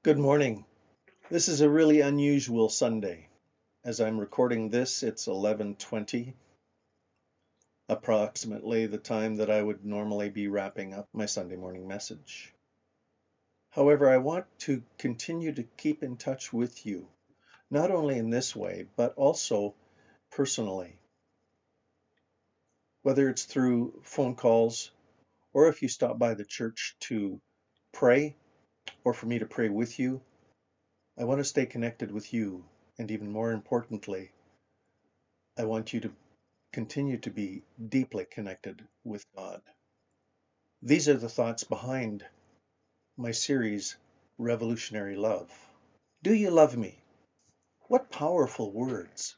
Good morning. This is a really unusual Sunday. As I'm recording this, it's 11:20, approximately the time that I would normally be wrapping up my Sunday morning message. However, I want to continue to keep in touch with you, not only in this way, but also personally. Whether it's through phone calls or if you stop by the church to pray or for me to pray with you, I want to stay connected with you. And even more importantly, I want you to continue to be deeply connected with God. These are the thoughts behind my series, Revolutionary Love. Do you love me? What powerful words.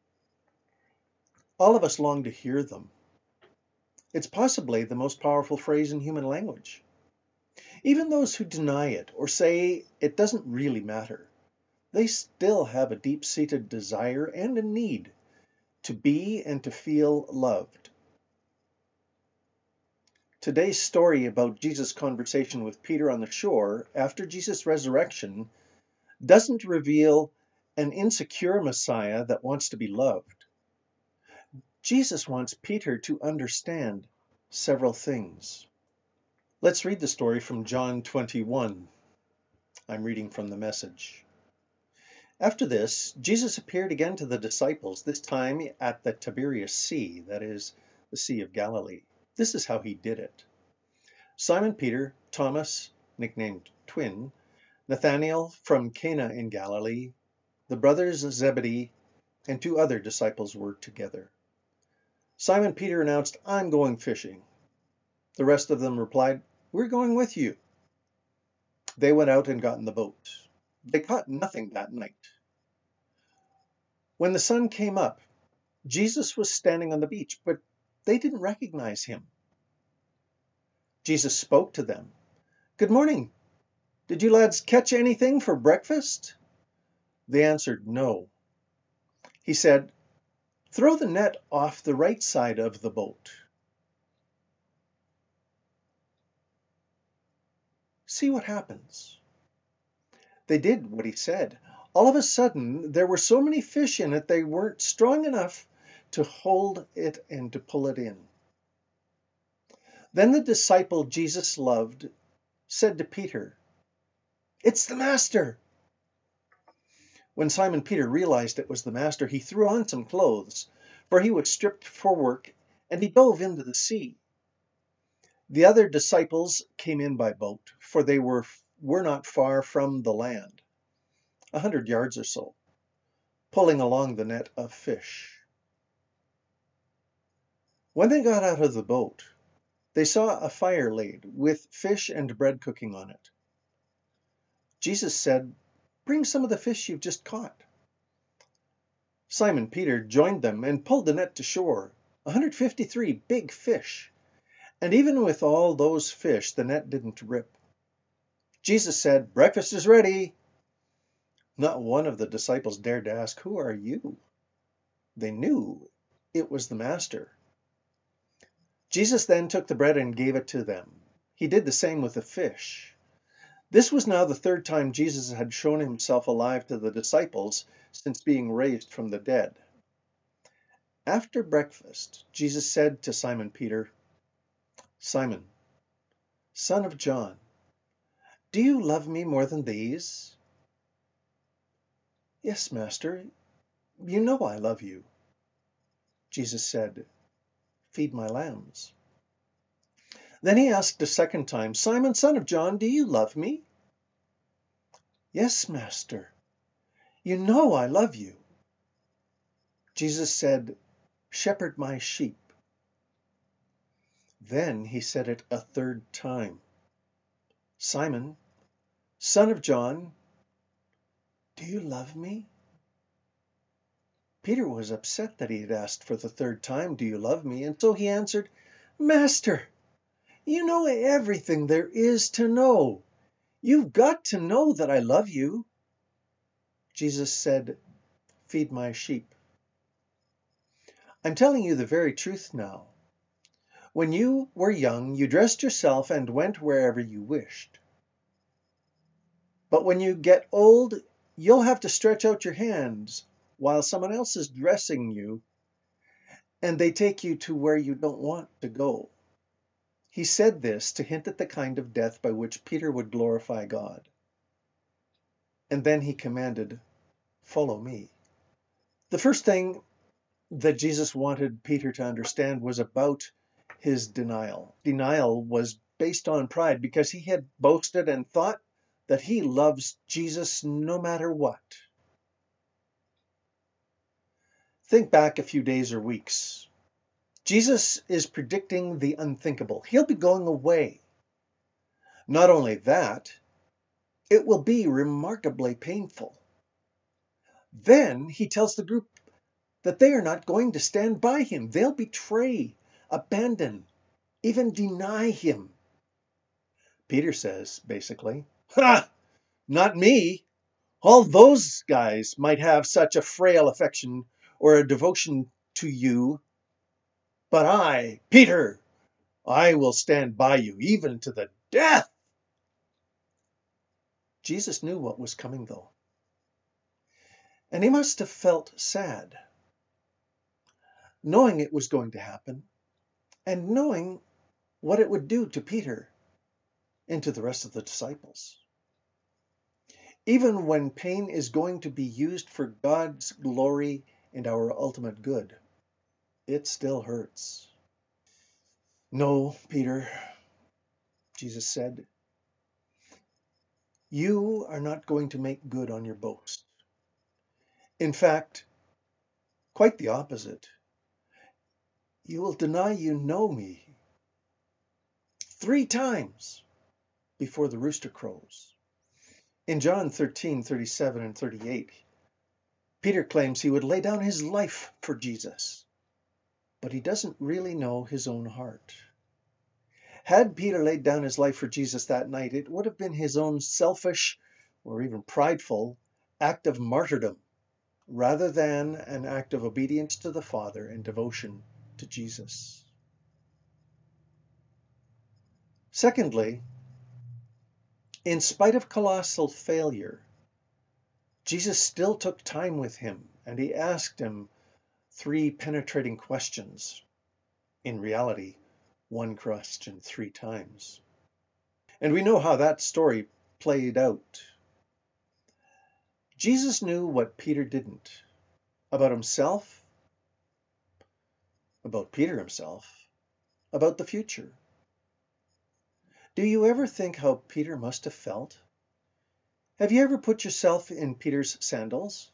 All of us long to hear them. It's possibly the most powerful phrase in human language. Even those who deny it or say it doesn't really matter, they still have a deep-seated desire and a need to be and to feel loved. Today's story about Jesus' conversation with Peter on the shore after Jesus' resurrection doesn't reveal an insecure Messiah that wants to be loved. Jesus wants Peter to understand several things. Let's read the story from John 21. I'm reading from the Message. After this, Jesus appeared again to the disciples, this time at the Tiberias Sea, that is, the Sea of Galilee. This is how he did it. Simon Peter, Thomas, nicknamed Twin, Nathanael from Cana in Galilee, the brothers Zebedee, and two other disciples were together. Simon Peter announced, "I'm going fishing." The rest of them replied, "We're going with you." They went out and got in the boat. They caught nothing that night. When the sun came up, Jesus was standing on the beach, but they didn't recognize him. Jesus spoke to them. "Good morning. Did you lads catch anything for breakfast?" They answered, "No." He said, "Throw the net off the right side of the boat. See what happens." They did what he said. All of a sudden, there were so many fish in it, they weren't strong enough to hold it and to pull it in. Then the disciple Jesus loved said to Peter, "It's the Master." When Simon Peter realized it was the Master, he threw on some clothes, for he was stripped for work, and he dove into the sea. The other disciples came in by boat, for they were not far from the land, 100 yards or so, pulling along the net of fish. When they got out of the boat, they saw a fire laid with fish and bread cooking on it. Jesus said, "Bring some of the fish you've just caught." Simon Peter joined them and pulled the net to shore, 153 big fish. And even with all those fish, the net didn't rip. Jesus said, "Breakfast is ready." Not one of the disciples dared to ask, "Who are you?" They knew it was the Master. Jesus then took the bread and gave it to them. He did the same with the fish. This was now the third time Jesus had shown himself alive to the disciples since being raised from the dead. After breakfast, Jesus said to Simon Peter, "Simon, son of John, do you love me more than these?" "Yes, Master, you know I love you." Jesus said, "Feed my lambs." Then he asked a second time, "Simon, son of John, do you love me?" "Yes, Master, you know I love you." Jesus said, "Shepherd my sheep." Then he said it a third time, "Simon, son of John, do you love me?" Peter was upset that he had asked for the third time, "Do you love me?" And so he answered, "Master, you know everything there is to know. You've got to know that I love you." Jesus said, "Feed my sheep." I'm telling you the very truth now. When you were young, you dressed yourself and went wherever you wished. But when you get old, you'll have to stretch out your hands while someone else is dressing you and they take you to where you don't want to go. He said this to hint at the kind of death by which Peter would glorify God. And then he commanded, "Follow me." The first thing that Jesus wanted Peter to understand was about his denial. Denial was based on pride because he had boasted and thought that he loves Jesus no matter what. Think back a few days or weeks. Jesus is predicting the unthinkable. He'll be going away. Not only that, it will be remarkably painful. Then he tells the group that they are not going to stand by him. They'll betray, abandon, even deny him. Peter says, basically, "Ha! Not me. All those guys might have such a frail affection or a devotion to you. But I, Peter, I will stand by you even to the death." Jesus knew what was coming, though. And he must have felt sad, knowing it was going to happen, and knowing what it would do to Peter and to the rest of the disciples. Even when pain is going to be used for God's glory and our ultimate good, it still hurts. "No, Peter," Jesus said, "you are not going to make good on your boast. In fact, quite the opposite. You will deny you know me 3 times before the rooster crows." In John 13:37 and 38, Peter claims he would lay down his life for Jesus, but he doesn't really know his own heart. Had Peter laid down his life for Jesus that night, it would have been his own selfish or even prideful act of martyrdom rather than an act of obedience to the Father and devotion to Jesus. Secondly, in spite of colossal failure, Jesus still took time with him and he asked him 3 penetrating questions. In reality, 1 question 3 times. And we know how that story played out. Jesus knew what Peter didn't about himself, about Peter himself, about the future. Do you ever think how Peter must have felt? Have you ever put yourself in Peter's sandals?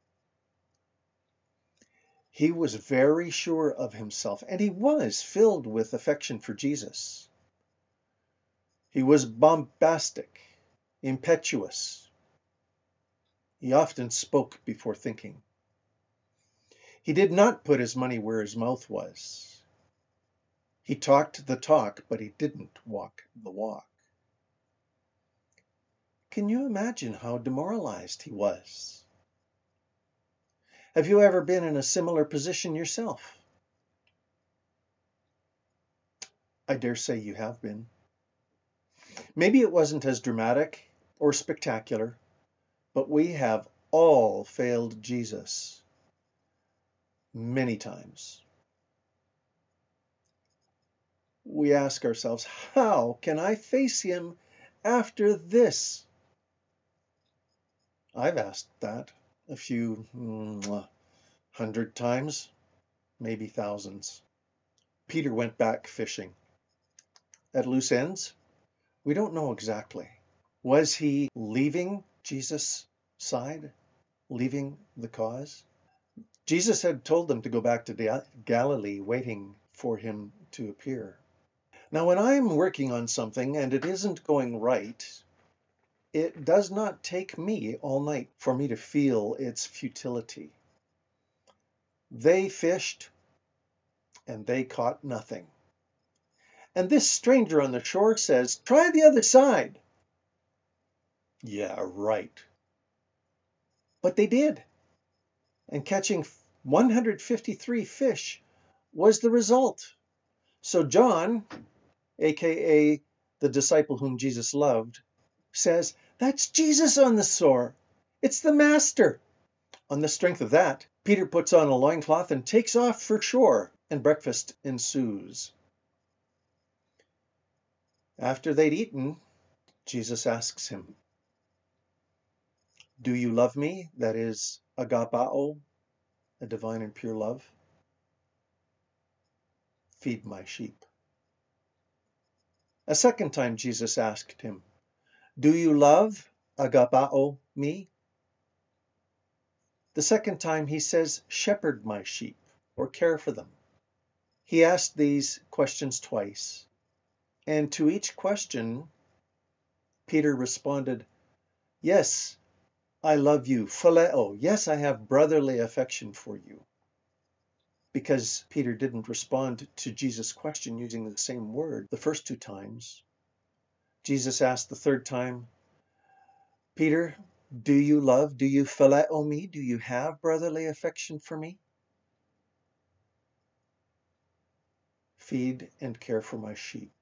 He was very sure of himself, and he was filled with affection for Jesus. He was bombastic, impetuous. He often spoke before thinking. He did not put his money where his mouth was. He talked the talk, but he didn't walk the walk. Can you imagine how demoralized he was? Have you ever been in a similar position yourself? I dare say you have been. Maybe it wasn't as dramatic or spectacular, but we have all failed Jesus many times. We ask ourselves, how can I face him after this? I've asked that a few 100 times, maybe thousands. Peter went back fishing. At loose ends? We don't know exactly. Was he leaving Jesus' side? Leaving the cause? Jesus had told them to go back to Galilee, waiting for him to appear. Now, when I'm working on something and it isn't going right, it does not take me all night for me to feel its futility. They fished and they caught nothing. And this stranger on the shore says, "Try the other side." Yeah, right. But they did. And catching 153 fish was the result. So John, aka the disciple whom Jesus loved, says That's Jesus on the shore. It's the Master. On the strength of that, Peter puts on a loincloth and takes off for shore, and breakfast ensues. After they'd eaten, Jesus asks him, "Do you love me?" That is, agapao, a divine and pure love. "Feed my sheep." A second time Jesus asked him, "Do you love, agapao, me?" The second time he says, "Shepherd my sheep," or care for them. He asked these questions twice, and to each question, Peter responded, "Yes, I love you, phileo. Yes, I have brotherly affection for you." Because Peter didn't respond to Jesus' question using the same word the first two times, Jesus asked the third time, "Peter, do you phileo me? Do you have brotherly affection for me? Feed and care for my sheep."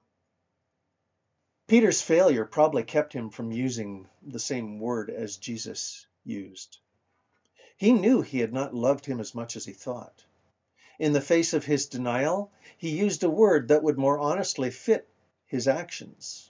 Peter's failure probably kept him from using the same word as Jesus used. He knew he had not loved him as much as he thought. In the face of his denial, he used a word that would more honestly fit his actions.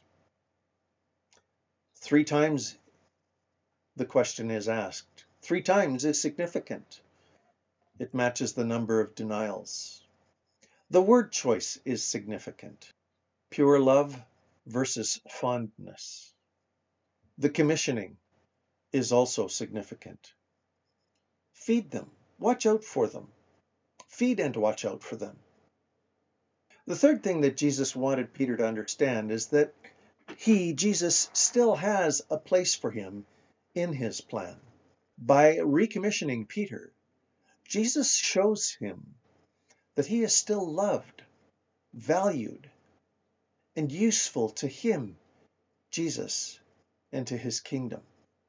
3 times the question is asked. 3 times is significant. It matches the number of denials. The word choice is significant. Pure love versus fondness. The commissioning is also significant. Feed them. Watch out for them. Feed and watch out for them. The third thing that Jesus wanted Peter to understand is that Jesus, still has a place for him in his plan. By recommissioning Peter, Jesus shows him that he is still loved, valued, and useful to him, Jesus, and to his kingdom.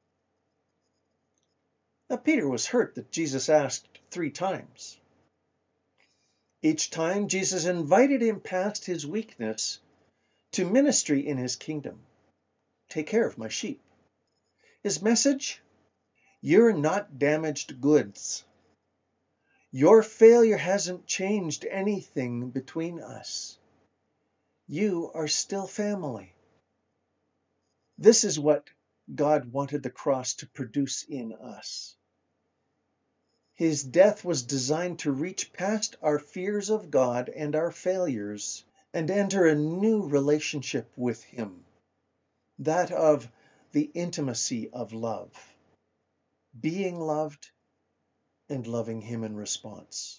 Now, Peter was hurt that Jesus asked 3 times. Each time, Jesus invited him past his weakness to ministry in his kingdom. Take care of my sheep. His message? You're not damaged goods. Your failure hasn't changed anything between us. You are still family. This is what God wanted the cross to produce in us. His death was designed to reach past our fears of God and our failures and enter a new relationship with Him, that of the intimacy of love, being loved and loving Him in response.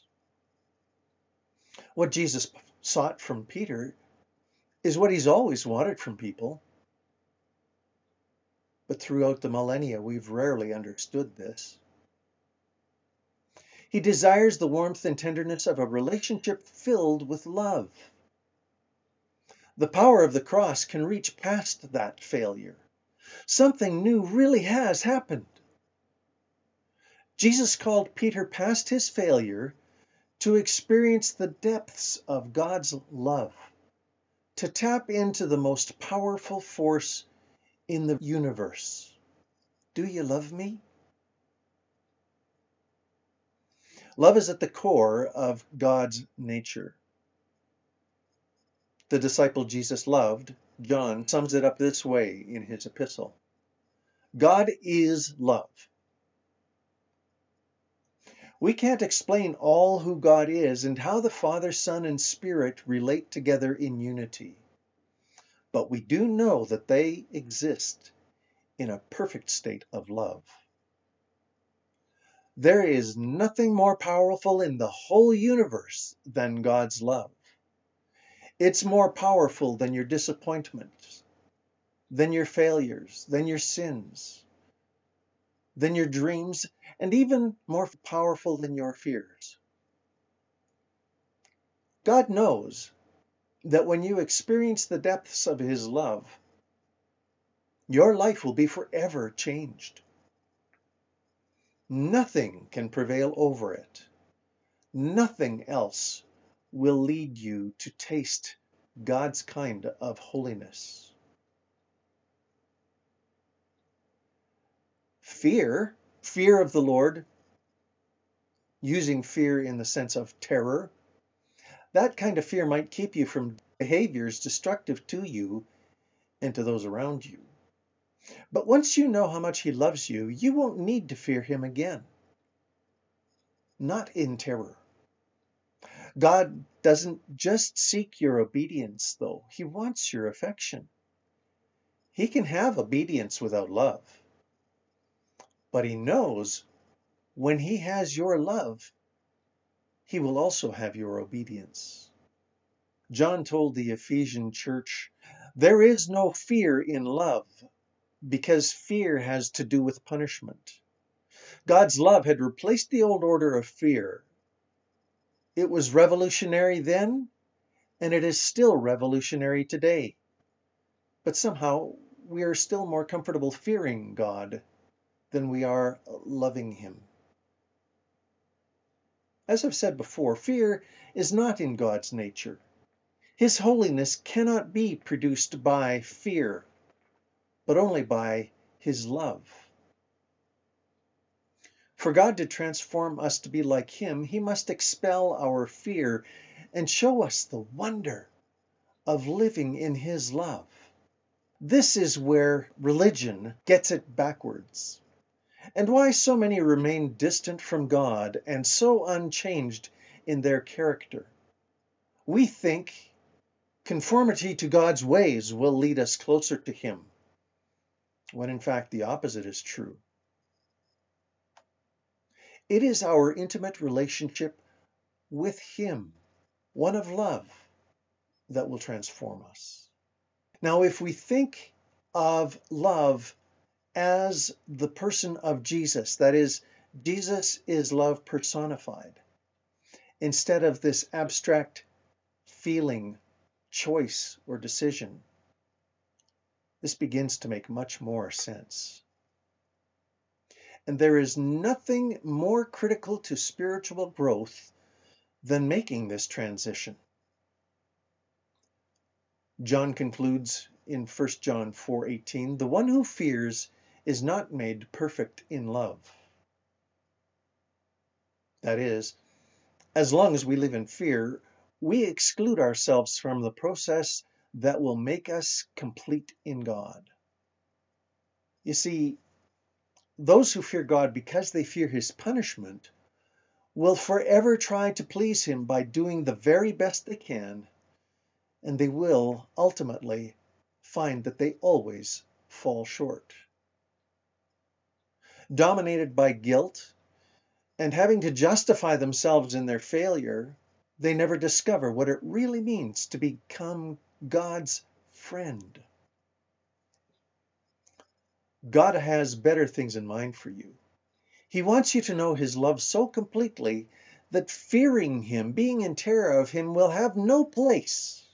What Jesus sought from Peter is what He's always wanted from people. But throughout the millennia, we've rarely understood this. He desires the warmth and tenderness of a relationship filled with love. The power of the cross can reach past that failure. Something new really has happened. Jesus called Peter past his failure to experience the depths of God's love, to tap into the most powerful force in the universe. Do you love me? Love is at the core of God's nature. The disciple Jesus loved, John, sums it up this way in his epistle. God is love. We can't explain all who God is and how the Father, Son, and Spirit relate together in unity. But we do know that they exist in a perfect state of love. There is nothing more powerful in the whole universe than God's love. It's more powerful than your disappointments, than your failures, than your sins, than your dreams, and even more powerful than your fears. God knows that when you experience the depths of His love, your life will be forever changed. Nothing can prevail over it. Nothing else will lead you to taste God's kind of holiness. Fear, fear of the Lord, using fear in the sense of terror, that kind of fear might keep you from behaviors destructive to you and to those around you. But once you know how much He loves you, you won't need to fear Him again. Not in terror. God doesn't just seek your obedience, though. He wants your affection. He can have obedience without love. But He knows when He has your love, He will also have your obedience. John told the Ephesian church, there is no fear in love, because fear has to do with punishment. God's love had replaced the old order of fear. It was revolutionary then, and it is still revolutionary today. But somehow we are still more comfortable fearing God than we are loving Him. As I've said before, fear is not in God's nature. His holiness cannot be produced by fear, but only by His love. For God to transform us to be like Him, He must expel our fear and show us the wonder of living in His love. This is where religion gets it backwards, and why so many remain distant from God and so unchanged in their character. We think conformity to God's ways will lead us closer to Him, when in fact the opposite is true. It is our intimate relationship with Him, one of love, that will transform us. Now, if we think of love as the person of Jesus, that is, Jesus is love personified, instead of this abstract feeling, choice, or decision, this begins to make much more sense. And there is nothing more critical to spiritual growth than making this transition. John concludes in 1 John 4:18, the one who fears is not made perfect in love. That is, as long as we live in fear, we exclude ourselves from the process that will make us complete in God. You see, those who fear God because they fear His punishment will forever try to please Him by doing the very best they can, and they will ultimately find that they always fall short. Dominated by guilt and having to justify themselves in their failure, they never discover what it really means to become God's friend. God has better things in mind for you. He wants you to know His love so completely that fearing Him, being in terror of Him, will have no place.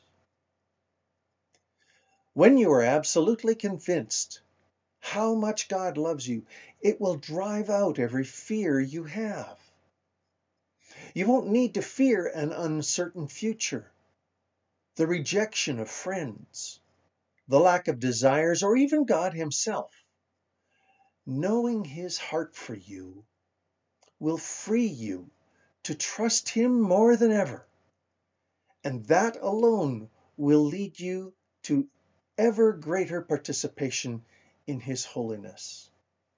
When you are absolutely convinced how much God loves you, it will drive out every fear you have. You won't need to fear an uncertain future, the rejection of friends, the lack of desires, or even God Himself. Knowing His heart for you will free you to trust Him more than ever, and that alone will lead you to ever greater participation in His holiness.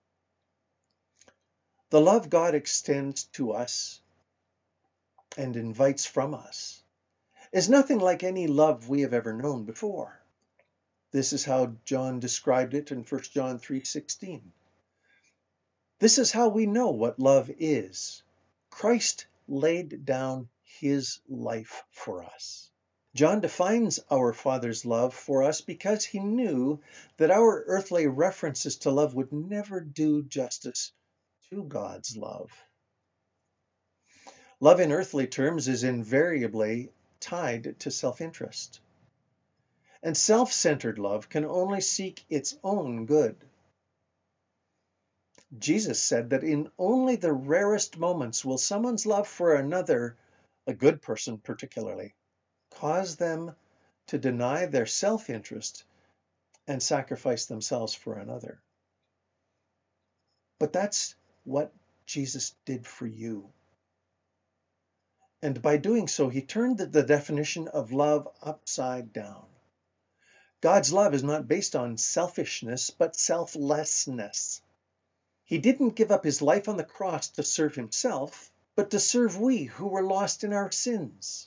The love God extends to us and invites from us is nothing like any love we have ever known before. This is how John described it in 1 John 3:16. This is how we know what love is. Christ laid down His life for us. John defines our Father's love for us because he knew that our earthly references to love would never do justice to God's love. Love in earthly terms is invariably tied to self-interest. And self-centered love can only seek its own good. Jesus said that in only the rarest moments will someone's love for another, a good person particularly, cause them to deny their self-interest and sacrifice themselves for another. But that's what Jesus did for you. And by doing so, he turned the definition of love upside down. God's love is not based on selfishness, but selflessness. He didn't give up his life on the cross to serve himself, but to serve we who were lost in our sins.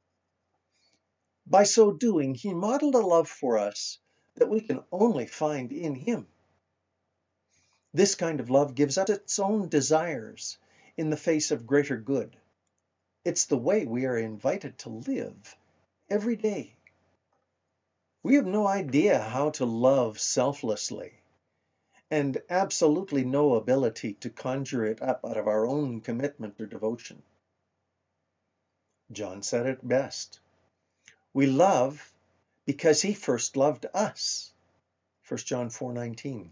By so doing, he modeled a love for us that we can only find in him. This kind of love gives up its own desires in the face of greater good. It's the way we are invited to live every day. We have no idea how to love selflessly, and absolutely no ability to conjure it up out of our own commitment or devotion. John said it best. We love because he first loved us. 1 John 4:19.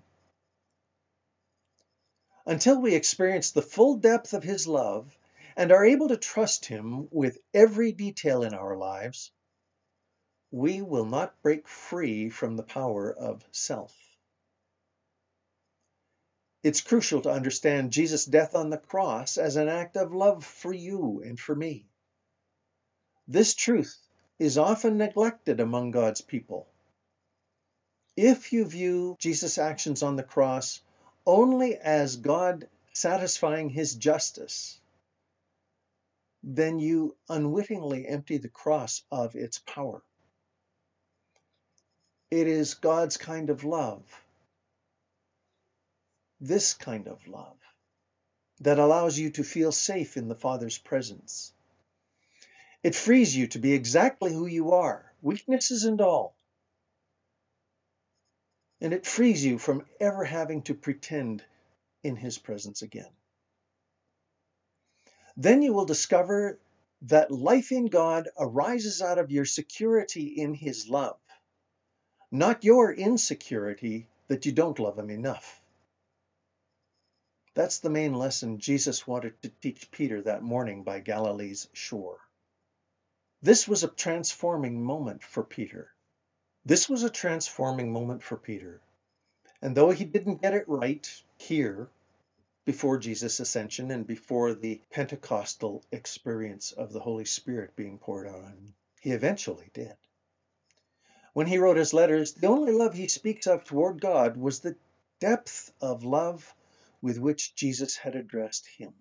Until we experience the full depth of his love and are able to trust him with every detail in our lives, we will not break free from the power of self. It's crucial to understand Jesus' death on the cross as an act of love for you and for me. This truth is often neglected among God's people. If you view Jesus' actions on the cross only as God satisfying his justice, then you unwittingly empty the cross of its power. It is God's kind of love, this kind of love, that allows you to feel safe in the Father's presence. It frees you to be exactly who you are, weaknesses and all. And it frees you from ever having to pretend in his presence again. Then you will discover that life in God arises out of your security in his love, not your insecurity that you don't love him enough. That's the main lesson Jesus wanted to teach Peter that morning by Galilee's shore. This was a transforming moment for Peter. And though he didn't get it right here, before Jesus' ascension and before the Pentecostal experience of the Holy Spirit being poured out on him, he eventually did. When he wrote his letters, the only love he speaks of toward God was the depth of love with which Jesus had addressed him.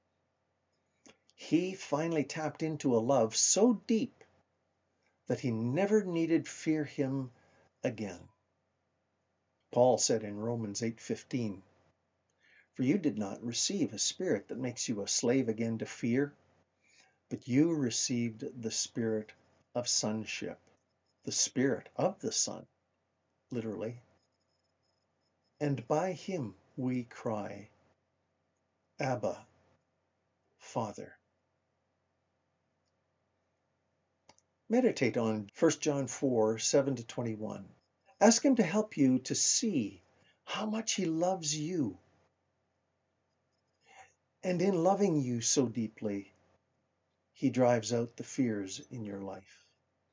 He finally tapped into a love so deep that he never needed fear him again. Paul said in Romans 8:15, "For you did not receive a spirit that makes you a slave again to fear, but you received the spirit of sonship," the spirit of the Son, literally. "And by him we cry, Abba, Father." Meditate on 1 John 4:7-21. Ask him to help you to see how much he loves you. And in loving you so deeply, he drives out the fears in your life.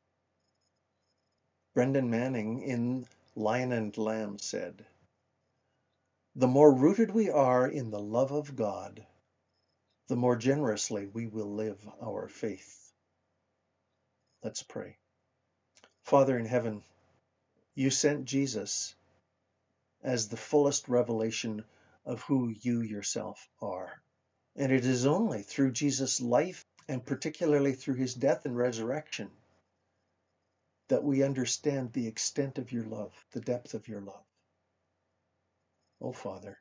Brendan Manning in Lion and Lamb said, "The more rooted we are in the love of God, the more generously we will live our faith." Let's pray. Father in heaven, you sent Jesus as the fullest revelation of who you yourself are. And it is only through Jesus' life, and particularly through his death and resurrection, that we understand the extent of your love, the depth of your love. Oh, Father,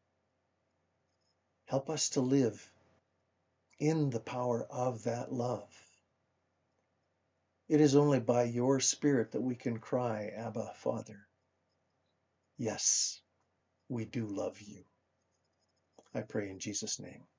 help us to live in the power of that love. It is only by your Spirit that we can cry, Abba, Father. Yes, we do love you. I pray in Jesus' name.